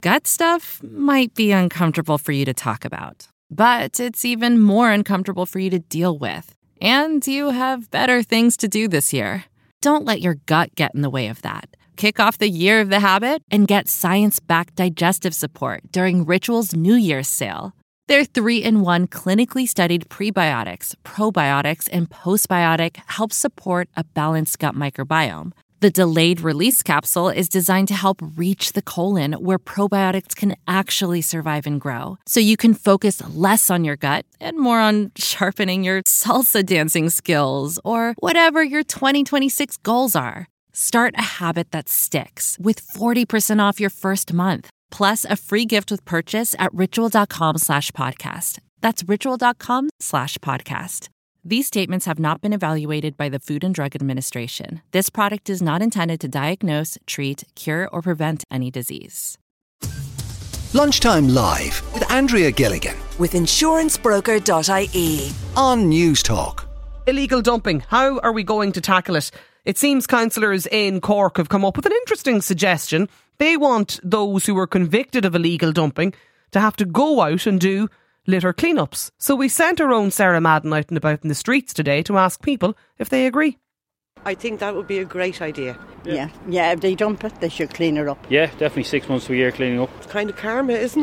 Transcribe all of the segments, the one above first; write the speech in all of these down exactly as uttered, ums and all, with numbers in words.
gut stuff might be uncomfortable for you to talk about, but it's even more uncomfortable for you to deal with. And you have better things to do this year. Don't let your gut get in the way of that. Kick off the year of the habit and get science-backed digestive support during Ritual's New Year's sale. Their three-in-one clinically studied prebiotics, probiotics, and postbiotic help support a balanced gut microbiome. The delayed release capsule is designed to help reach the colon where probiotics can actually survive and grow, so you can focus less on your gut and more on sharpening your salsa dancing skills or whatever your twenty twenty-six goals are. Start a habit that sticks with forty percent off your first month, plus a free gift with purchase at ritual.com slash podcast. That's ritual.com slash podcast. These statements have not been evaluated by the Food and Drug Administration. This product is not intended to diagnose, treat, cure, or prevent any disease. Lunchtime Live with Andrea Gilligan with insurance broker dot I E on News Talk. Illegal dumping. How are we going to tackle it? It seems councillors in Cork have come up with an interesting suggestion. They want those who were convicted of illegal dumping to have to go out and do litter cleanups. So we sent our own Sarah Madden out and about in the streets today to ask people if they agree. I think that would be a great idea. Yeah, yeah, yeah, if they dump it, they should clean it up. Yeah, definitely six months to a year cleaning up. It's kind of karma, isn't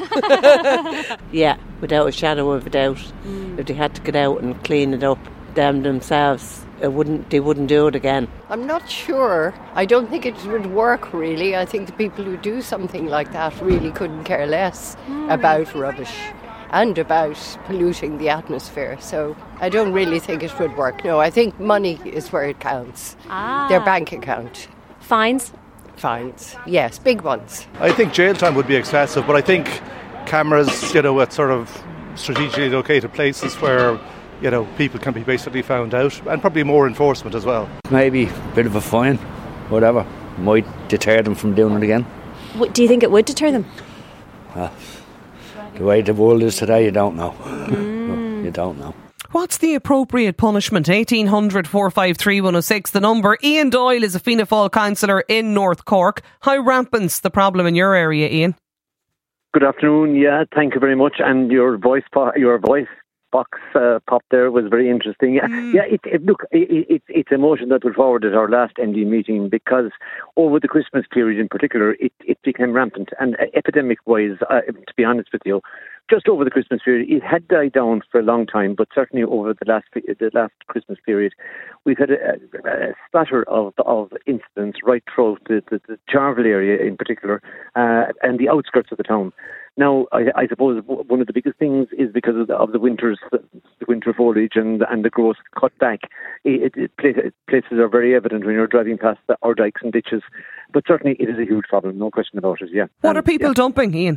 it? Yeah, without a shadow of a doubt. Mm. If they had to get out and clean it up, them themselves, it wouldn't, they wouldn't do it again. I'm not sure. I don't think it would work, really. I think the people who do something like that really couldn't care less mm. about rubbish and about polluting the atmosphere. So I don't really think it would work. No, I think money is where it counts. Ah. Their bank account. Fines? Fines, yes, big ones. I think jail time would be excessive, but I think cameras, you know, at sort of strategically located places where, you know, people can be basically found out, and probably more enforcement as well. Maybe a bit of a fine, whatever. Might deter them from doing it again. What, do you think it would deter them? Uh, The way the world is today, you don't know. Mm. You don't know. What's the appropriate punishment? eighteen hundred, four five three, one oh six, the number. Ian Doyle is a Fianna Fáil councillor in North Cork. How rampant's the problem in your area, Ian? Good afternoon. Yeah, thank you very much. And your voice, po- your voice box uh, pop there was very interesting. Yeah, mm. yeah. It, it, look, it, it, it's a motion that was forward at our last N D meeting because over the Christmas period in particular, it, it became rampant. And uh, epidemic-wise, uh, to be honest with you, just over the Christmas period, it had died down for a long time, but certainly over the last the last Christmas period, we've had a, a splatter of of incidents right throughout the, the, the Charvel area in particular, uh, and the outskirts of the town. Now, I, I suppose one of the biggest things is because of the, of the winters, the winter foliage and and the growth cut back. It, it, it, places are very evident when you're driving past the, our dikes and ditches, but certainly it is a huge problem, no question about it. Yeah. What um, are people yeah. dumping, Ian?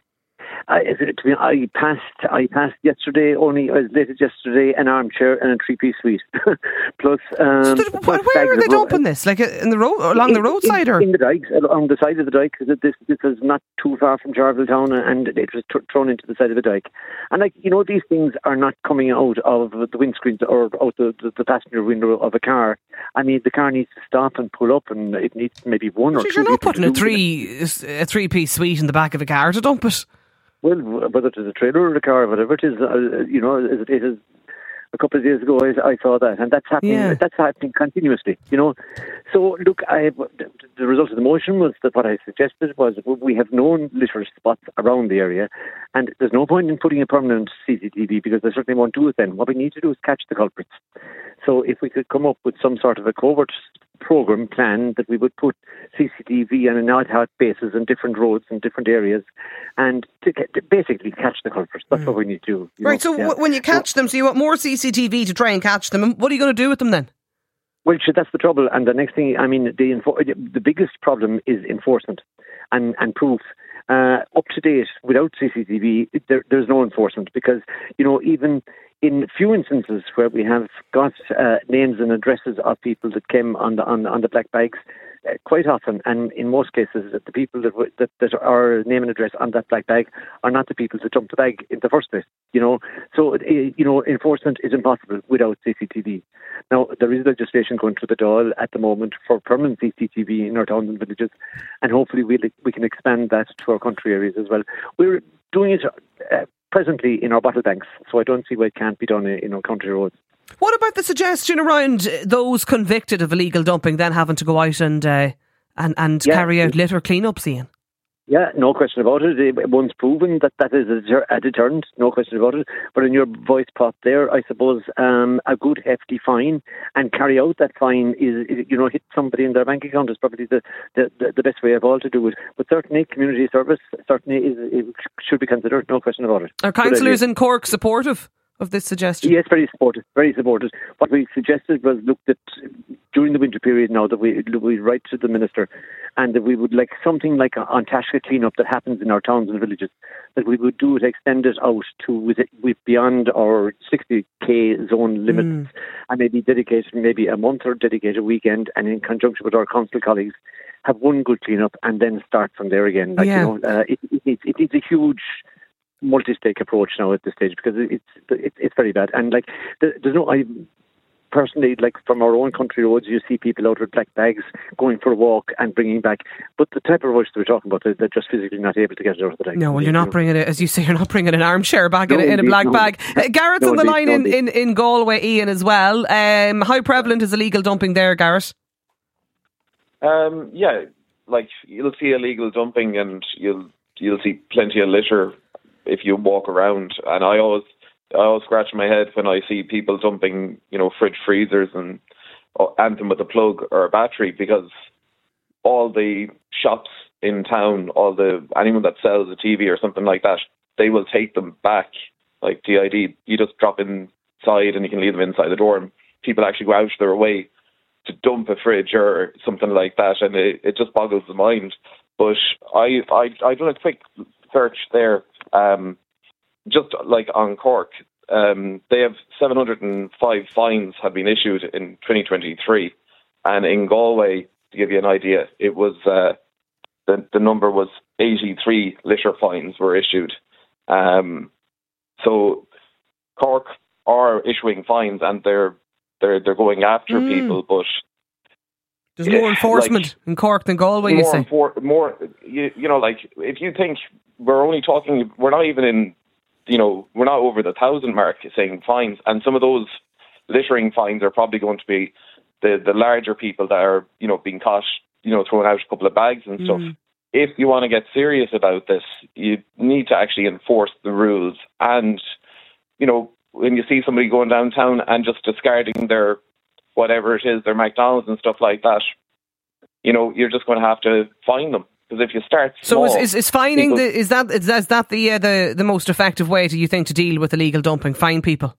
I, to be, I passed. I passed yesterday. Only I was lated yesterday. An armchair and a three-piece suite. Plus, um, so did, plus where are they dumping ro- this? Like in the road, along in, the roadside, in, or in the dikes, along the side of the dike? Because this this is not too far from Charvel Town, and it was t- thrown into the side of the dike. And like you know, these things are not coming out of the windscreen or out the, the, the passenger window of a car. I mean, the car needs to stop and pull up, and it needs maybe one or so two. You're not putting a three a three-piece suite in the back of a car to dump it. Well, whether it is a trailer or a car, whatever it is, uh, you know, it is. A couple of days ago, I, I saw that, and that's happening. Yeah. That's happening continuously, you know. So, look, I, the result of the motion was that what I suggested was we have known litter spots around the area, and there's no point in putting a permanent C C T V because they certainly won't do it then. What we need to do is catch the culprits. So, if we could come up with some sort of a covert program plan that we would put C C T V on an ad hoc basis on different roads and different areas, and to, get, to basically catch the culprits. That's mm. what we need to do. Right. know? So, yeah. w- when you catch so, them, so you want more C C T V to try and catch them. And what are you going to do with them then? Well, that's the trouble. And the next thing, I mean, the info- the biggest problem is enforcement and, and proof. Uh, up to date, without C C T V, there, there's no enforcement because, you know, even in few instances where we have got uh, names and addresses of people that came on the on, on the black bags, uh, quite often, and in most cases, the people that, w- that that are name and address on that black bag are not the people that dumped the bag in the first place. You know, so uh, you know, enforcement is impossible without C C T V. Now, there is legislation going through the Dáil at the moment for permanent C C T V in our towns and villages, and hopefully we'll, we can expand that to our country areas as well. We're doing it uh, presently in our bottle banks, so I don't see why it can't be done in, in our country roads. What about the suggestion around those convicted of illegal dumping then having to go out and uh, and, and Yeah. carry out litter clean-ups, Ian? Yeah, no question about it. It- Once proven that that is a, deter- a deterrent, no question about it. But in your voice pot there, I suppose um, a good hefty fine and carry out that fine is, is, you know, hit somebody in their bank account is probably the, the, the, the best way of all to do it. But certainly community service certainly is, it should be considered, no question about it. Are Good councillors idea. in Cork supportive of this suggestion? Yes, very supportive, very supportive. What we suggested was looked at during the winter period now that we we write to the minister and that we would like something like a on Tashka cleanup that happens in our towns and villages, that we would do it, extend it out to with, it, with beyond our sixty k zone limits Mm. and maybe dedicate maybe a month or dedicate a weekend, and in conjunction with our council colleagues have one good cleanup and then start from there again. Like, Yeah. you know, uh, it, it, it, it is a huge multi-stake approach now at this stage because it's it's it's very bad. And like there- there's no I personally, like from our own country roads, you see people out with black bags going for a walk and bringing back, but the type of rubbish that we're talking about, they're, they're just physically not able to get it out of the bag. No, well, you're not bringing it, as you say, you're not bringing an armchair bag No, in, a, in a indeed, black no. bag. Uh, Garrett's No, on the indeed, line no, in, indeed. in, in Galway, Ian, as well. Um, how prevalent is illegal dumping there, Garrett? Um, yeah, like you'll see illegal dumping and you'll you'll see plenty of litter if you walk around. And I always I always scratch my head when I see people dumping, you know, fridge freezers and uh, anything with a plug or a battery, because all the shops in town, all the anyone that sells a T V or something like that, they will take them back. Like T I D, you just drop inside and you can leave them inside the door, and people actually go out their way to dump a fridge or something like that, and it, it just boggles the mind. But I I I done a quick search there, um, just like on Cork, um, they have seven hundred five fines have been issued in twenty twenty-three, and in Galway, to give you an idea, it was uh, the the number was eighty-three litter fines were issued. Um, so Cork are issuing fines and they're they're they're going after Mm. people, but There's more Yeah, enforcement like, in Cork than Galway, you more say? infor- more you, you know, like if you think we're only talking, we're not even in, you know, we're not over the thousand mark saying fines, and some of those littering fines are probably going to be the the larger people that are, you know, being caught, you know, throwing out a couple of bags and stuff. Mm. If you want to get serious about this, you need to actually enforce the rules. And, you know, when you see somebody going downtown and just discarding their whatever it is, their McDonald's and stuff like that, you know, you're just going to have to fine them. Because if you start So small, is, is, is fining, people- the, is that is that, is that the, uh, the the most effective way, do you think, to deal with illegal dumping? Fine people?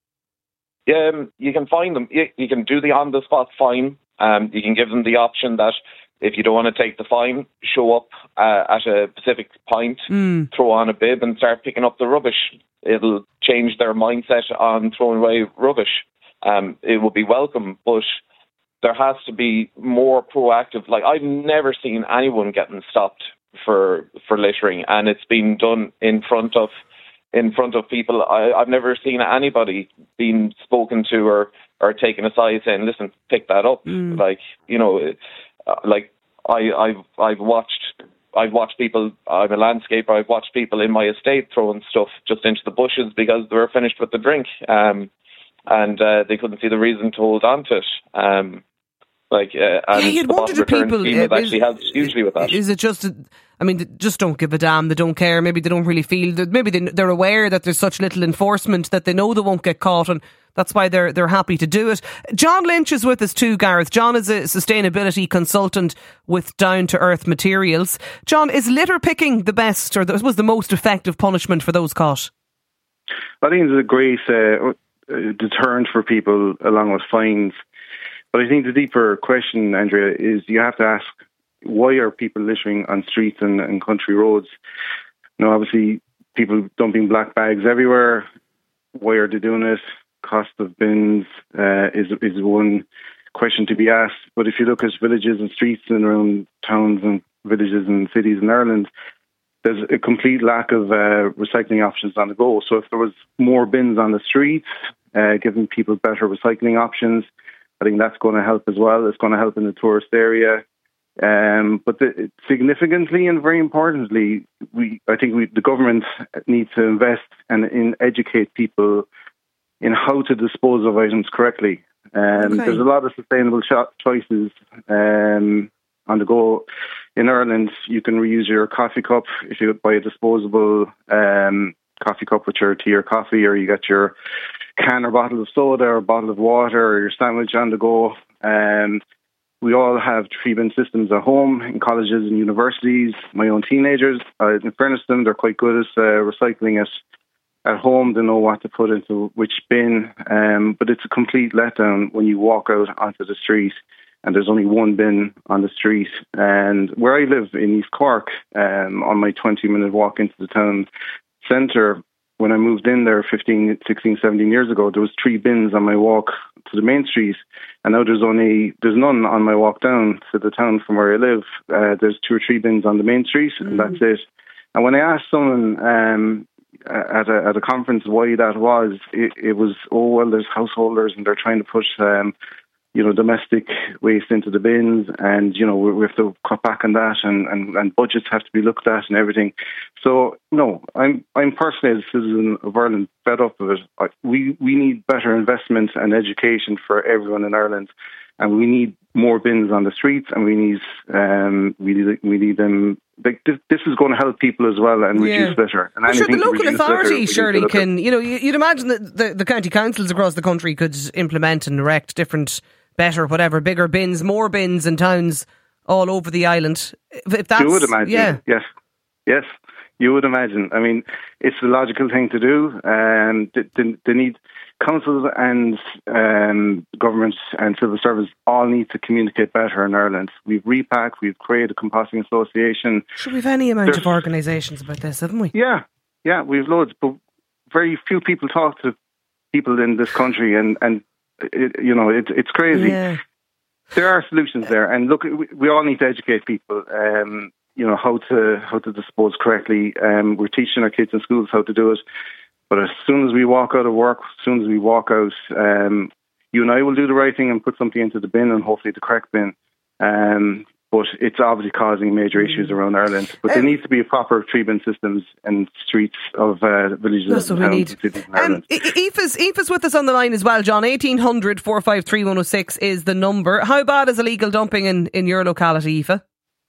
Um, you can fine them. You, you can do the on-the-spot fine. Um, you can give them the option that if you don't want to take the fine, show up uh, at a specific point, Mm. throw on a bib and start picking up the rubbish. It'll change their mindset on throwing away rubbish. Um, it will be welcome, but there has to be more proactive. Like, I've never seen anyone getting stopped for for littering, and it's been done in front of in front of people. I, I've never seen anybody being spoken to or, or taken aside saying, listen, pick that up. Mm. Like, you know, uh, like I, I've, I've watched, I've watched people, I'm a landscaper, I've watched people in my estate throwing stuff just into the bushes because they were finished with the drink. Um, and uh, they couldn't see the reason to hold on to it. Um, Like, uh, and Yeah, you'd the wonder bottom to return people, scheme uh, has actually is- helped hugely with that. Is it just, I mean, they just don't give a damn, they don't care, maybe they don't really feel, that maybe they, they're aware that there's such little enforcement that they know they won't get caught, and that's why they're they're happy to do it. John Lynch is with us too, Gareth. John is a sustainability consultant with Down to Earth Materials. John, is litter picking the best, or was the most effective punishment for those caught? I think it's a great uh, uh, deterrent for people along with fines. But I think the deeper question, Andrea, is you have to ask, why are people littering on streets and, and country roads? Now, obviously, people dumping black bags everywhere. Why are they doing it? Cost of bins uh, is is one. question to be asked. But if you look at villages and streets and around towns and villages and cities in Ireland, there's a complete lack of uh, recycling options on the go. So if there was more bins on the streets, uh, giving people better recycling options, I think that's going to help as well. It's going to help in the tourist area. Um, but the, significantly and very importantly, we I think we, the government needs to invest and in educate people in how to dispose of items correctly. Um, Okay. There's a lot of sustainable cho- choices um, on the go. In Ireland, you can reuse your coffee cup if you buy a disposable um, coffee cup with your tea or coffee, or you get your can or bottle of soda or bottle of water or your sandwich on the go. Um, we all have tree bin systems at home, in colleges and universities. My own teenagers, uh, in fairness to them, they're quite good at uh, recycling it at home. They know what to put into which bin, um, but it's a complete letdown when you walk out onto the street and there's only one bin on the street. And where I live in East Cork, um, on my twenty minute walk into the town centre, when I moved in there fifteen, sixteen, seventeen years ago, there was three bins on my walk to the main street, and now there's only there's none on my walk down to the town from where I live. Uh, there's two or three bins on the main street, and that's it. And when I asked someone um, at a at a conference why that was, it, it was, oh well, there's householders and they're trying to push um, you know, domestic waste into the bins, and you know we, we have to cut back on that, and, and, and budgets have to be looked at and everything. So no, I'm I'm personally, as a citizen of Ireland, fed up of it. I, we we need better investment and education for everyone in Ireland, and we need more bins on the streets, and we need um we need we need them. Like this, this is going to help people as well and Yeah. reduce litter. And Well, sure, the anything to local reduce litter, we authority need to surely look at. can, you know, you- you'd imagine that the, the county councils across the country could implement and erect different, better, whatever, bigger bins, more bins in towns all over the island. If, if that's, You would imagine, yeah. yes, yes, you would imagine. I mean, it's the logical thing to do, and the, the, the need councils and um, governments and civil service all need to communicate better in Ireland. We've repacked, we've created a composting association. Sure, we've any amount There's- of organisations about this, haven't we? Yeah, yeah, we've loads, but very few people talk to people in this country, and and it, you know, it, it's crazy. Yeah. There are solutions there, and look, we, we all need to educate people. Um, you know how to how to dispose correctly. Um, we're teaching our kids in schools how to do it, but as soon as we walk out of work, as soon as we walk out, um, you and I will do the right thing and put something into the bin, and hopefully the correct bin. Um, but it's obviously causing major issues around Ireland. But there needs to be proper tree bin systems in streets of uh, villages That's and what we towns need. and cities in Um, Ireland. I- I- Aoife's, Aoife's with us on the line as well, John. eighteen hundred, four five three, one oh six is the number. How bad is illegal dumping in, in your locality, Aoife?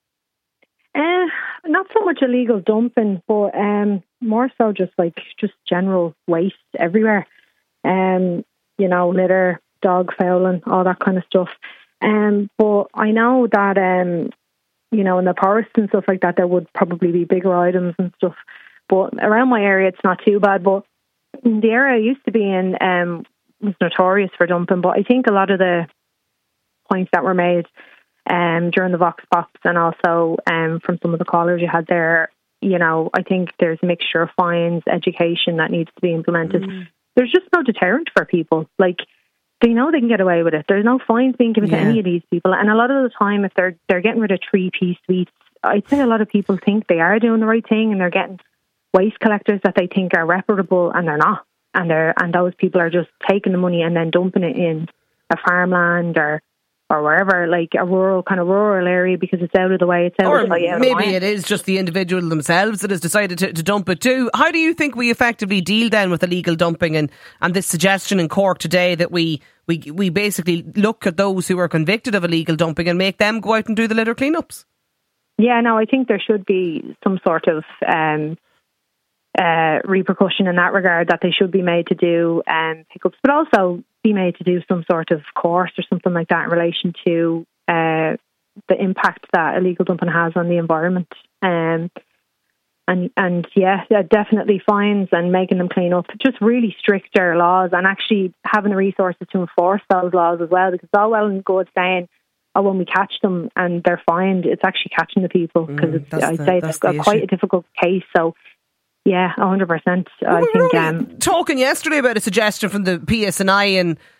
Uh, not so much illegal dumping, but um, more so just like just general waste everywhere. Um, you know, litter, dog fouling, all that kind of stuff. Um, but I know that um, you know, in the forests and stuff like that, there would probably be bigger items and stuff. But around my area, it's not too bad. But the area I used to be in um, was notorious for dumping. But I think a lot of the points that were made um, during the Vox Pops and also um, from some of the callers you had there, you know, I think there's a mixture of fines, education that needs to be implemented. Mm. There's just no deterrent for people. Like, they know they can get away with it. There's no fines being given Yeah. to any of these people. And a lot of the time, if they're they're getting rid of three-piece suites, I'd say a lot of people think they are doing the right thing and they're getting waste collectors that they think are reputable, and they're not. And they're and those people are just taking the money and then dumping it in a farmland or or wherever, like a rural kind of rural area, because it's out of the way. It's out Or of the way. Out of maybe mind. it is just the individual themselves that has decided to, to dump it too. How do you think we effectively deal then with illegal dumping and, and this suggestion in Cork today that we, we we basically look at those who are convicted of illegal dumping and make them go out and do the litter cleanups? Yeah, no, I think there should be some sort of um, uh, repercussion in that regard, that they should be made to do um, pickups, but also be made to do some sort of course or something like that in relation to uh, the impact that illegal dumping has on the environment. Um, and and yeah, yeah, definitely fines and making them clean up. Just really stricter laws, and actually having the resources to enforce those laws as well. Because it's all well and good saying, oh, when we catch them and they're fined, it's actually catching the people, because Mm, that's I'd the- say that's it's got the quite issue. a difficult case. So yeah, one hundred percent. I think um, Talking yesterday about a suggestion from the P S N I and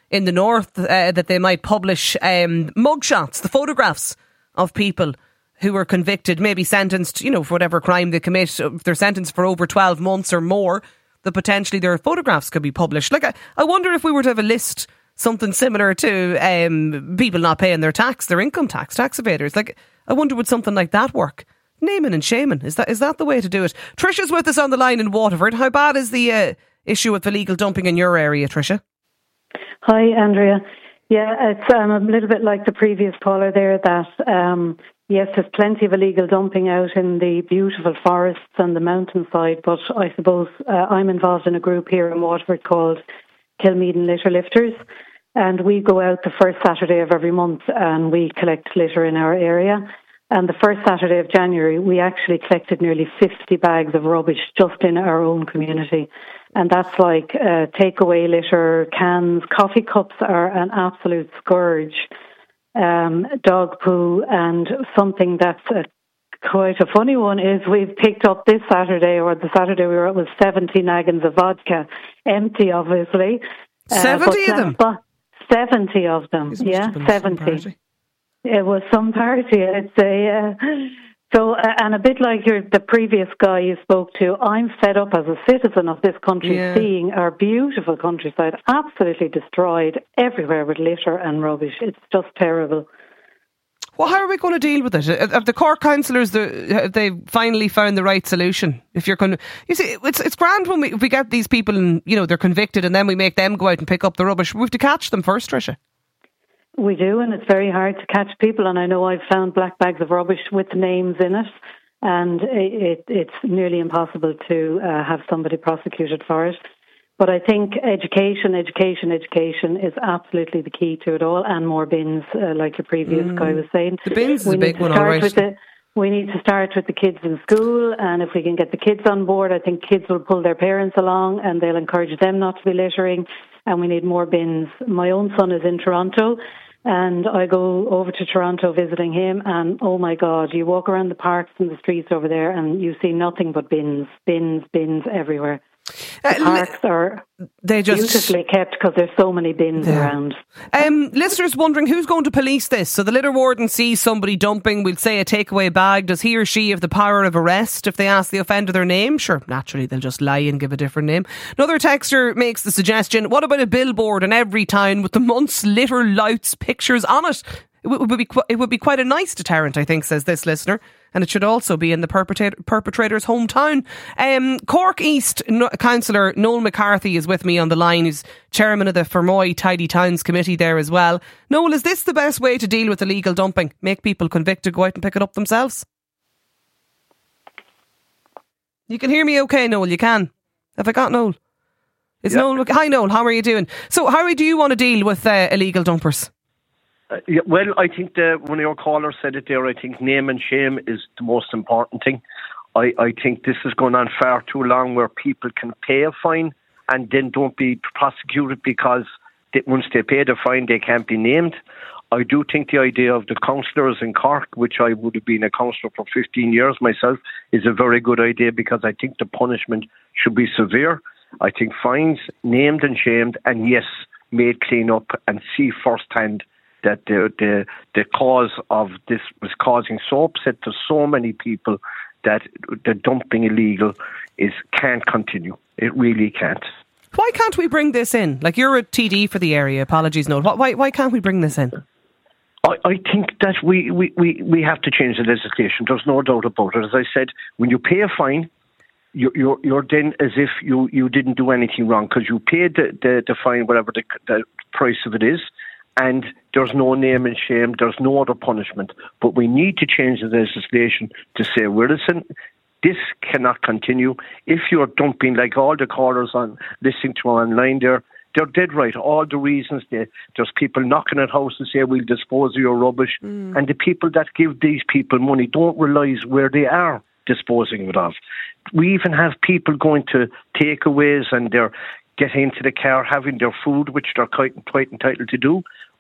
in the north uh, that they might publish um, mugshots, the photographs of people who were convicted, maybe sentenced, you know, for whatever crime they commit. If they're sentenced for over twelve months or more, that potentially their photographs could be published. Like, I, I wonder if we were to have a list, something similar to um, people not paying their tax, their income tax, tax evaders. Like, I wonder would something like that work? Naming and shaming, is that is that the way to do it? Trisha's with us on the line in Waterford. How bad is the uh, issue with illegal dumping in your area, Trisha? Hi, Andrea. Yeah, it's um, a little bit like the previous caller there, that um, yes, there's plenty of illegal dumping out in the beautiful forests and the mountainside, but I suppose uh, I'm involved in a group here in Waterford called Kilmeaden Litter Lifters, and we go out the first Saturday of every month and we collect litter in our area. And the first Saturday of January, we actually collected nearly fifty bags of rubbish just in our own community. And that's like uh, takeaway litter, cans, coffee cups are an absolute scourge, um, dog poo, and something that's a, quite a funny one is we've picked up this Saturday, or the Saturday we were at, was seventy naggins of vodka, empty obviously. seventy uh, of them? But seventy of them, yeah, seventy. It was some party, I'd say. Uh, so, uh, and a bit like your, the previous guy you spoke to, I'm fed up as a citizen of this country, Yeah. seeing our beautiful countryside absolutely destroyed everywhere with litter and rubbish. It's just terrible. Well, how are we going to deal with it? Have the Cork councillors, have they finally found the right solution? If you're going to, you see, it's it's grand when we, if we get these people and, you know, they're convicted and then we make them go out and pick up the rubbish. We have to catch them first, Trisha. We do, and it's very hard to catch people. And I know I've found black bags of rubbish with names in it, and it, it, it's nearly impossible to uh, have somebody prosecuted for it. But I think education, education, education is absolutely the key to it all, and more bins, uh, like your previous Mm. guy was saying. The bins we is a big need to one, start all right. with the, we need to start with the kids in school, and if we can get the kids on board, I think kids will pull their parents along and they'll encourage them not to be littering, and we need more bins. My own son is in Toronto, and I go over to Toronto visiting him, and oh my God, you walk around the parks and the streets over there and you see nothing but bins, bins, bins everywhere. The Uh, parks are they just beautifully kept because there's so many bins Yeah. around. Um, listeners wondering who's going to police this. So the litter warden sees somebody dumping, we'll say a takeaway bag. Does he or she have the power of arrest if they ask the offender their name? Sure, naturally they'll just lie and give a different name. Another texter makes the suggestion, what about a billboard in every town with the month's litter louts pictures on it? It would be qu- it would be quite a nice deterrent, I think, says this listener. And it should also be in the perpetrator, perpetrator's hometown. Um, Cork East no, Councillor Noel McCarthy is with me on the line. He's chairman of the Fermoy Tidy Towns Committee there as well. Noel, is this the best way to deal with illegal dumping? Make people convicted go out and pick it up themselves? You can hear me okay, Noel? You can? Have I got Noel? Is Yeah. Noel? Hi, Noel. How are you doing? So how do you want to deal with uh, illegal dumpers? Uh, yeah, well, I think the, one of your callers said it there. I think name and shame is the most important thing. I, I think this has gone on far too long where people can pay a fine and then don't be prosecuted because they, once they pay the fine, they can't be named. I do think the idea of the councillors in Cork, which I would have been a councillor for fifteen years myself, is a very good idea because I think the punishment should be severe. I think fines, named and shamed, and yes, made clean up and see firsthand that the, the the cause of this was causing so upset to so many people that the dumping illegal is can't continue. It really can't. Why can't we bring this in? Like, you're a T D for the area, apologies, Noel. Why, why can't we bring this in? I, I think that we, we, we, we have to change the legislation. There's no doubt about it. As I said, when you pay a fine, you're, you're, you're then as if you, you didn't do anything wrong because you paid the, the, the fine, whatever the, the price of it is, and there's no name and shame, there's no other punishment. But we need to change the legislation to say, well, listen, this cannot continue. If you're dumping, like all the callers on listening to online there, they're dead right. All the reasons, they, there's people knocking at houses and say, we'll dispose of your rubbish. Mm. And the people that give these people money don't realise where they are disposing it of. We even have people going to takeaways and they're getting into the car, having their food, which they're quite, quite entitled to do.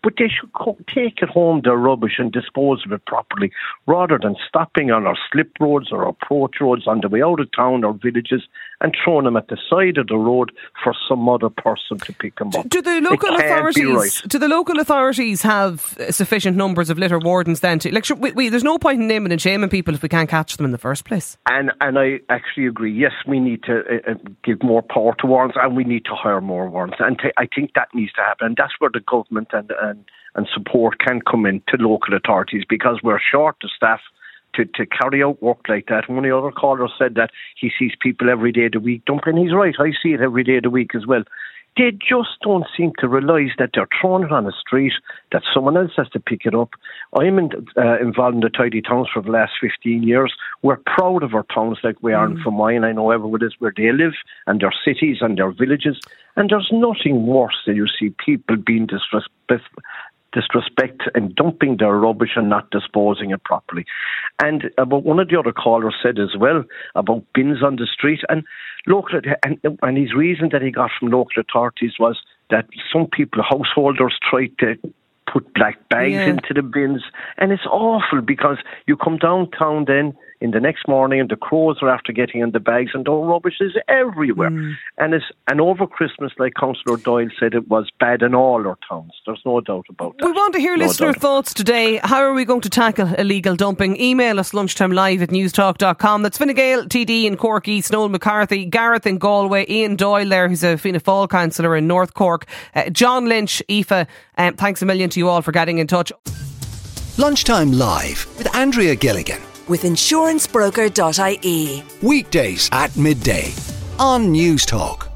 but they should co- take it home, their rubbish, and dispose of it properly, rather than stopping on our slip roads or approach roads on the way out of town or villages and throwing them at the side of the road for some other person to pick them up. Do the local It can't authorities be right. do the local authorities have sufficient numbers of litter wardens then to like? Sure, we, we, there's no point in naming and shaming people if we can't catch them in the first place. And and I actually agree. Yes, we need to uh, uh, give more power to warrants, and we need to hire more warrants. And t- I think that needs to happen. And that's where the government and, and, and support can come in to local authorities, because we're short of staff to, to carry out work like that. One of the other callers said that he sees people every day of the week dumping. He's right. I see it every day of the week as well. They just don't seem to realise that they're throwing it on the street, that someone else has to pick it up. I'm in, uh, involved in the Tidy Towns for the last fifteen years. We're proud of our towns like we are in Fermoy. I know everyone is where they live, and their cities and their villages. And there's nothing worse than you see people being disrespectful. disrespect and dumping their rubbish and not disposing it properly. And about one of the other callers said as well about bins on the street, and local and, and his reason that he got from local authorities was that some people, householders, tried to put black bags Yeah. into the bins, and it's awful because you come downtown then in the next morning and the crows are after getting in the bags and the rubbish is everywhere. Mm. And it's and over Christmas, like Councillor Doyle said, it was bad in all our towns. There's no doubt about that. We want to hear No listener doubt. thoughts today. How are we going to tackle illegal dumping? Email us lunchtime live at newstalk dot com. That's Fine Gael, T D in Cork East, Noel McCarthy, Gareth in Galway, Ian Doyle there, who's a Fianna Fáil councillor in North Cork, uh, John Lynch, Aoife. Um, thanks a million to you all for getting in touch. Lunchtime Live with Andrea Gilligan. With insurance broker dot I E. Weekdays at midday on News Talk.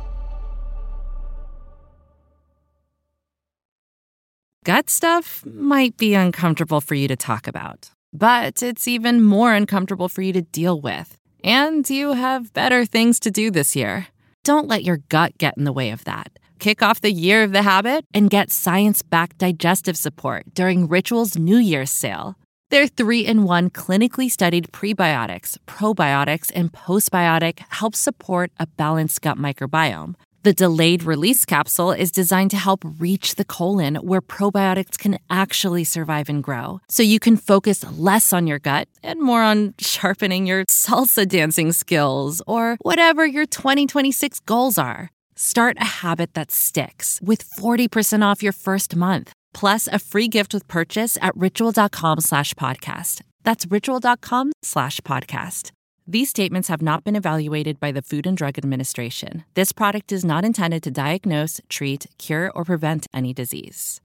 Gut stuff might be uncomfortable for you to talk about, but it's even more uncomfortable for you to deal with. And you have better things to do this year. Don't let your gut get in the way of that. Kick off the year of the habit and get science-backed digestive support during Ritual's New Year's sale. Their three-in-one clinically studied prebiotics, probiotics, and postbiotic help support a balanced gut microbiome. The delayed release capsule is designed to help reach the colon where probiotics can actually survive and grow, so you can focus less on your gut and more on sharpening your salsa dancing skills or whatever your twenty twenty-six goals are. Start a habit that sticks with forty percent off your first month, plus a free gift with purchase at ritual.com slash podcast. That's ritual.com slash podcast. These statements have not been evaluated by the Food and Drug Administration. This product is not intended to diagnose, treat, cure, or prevent any disease.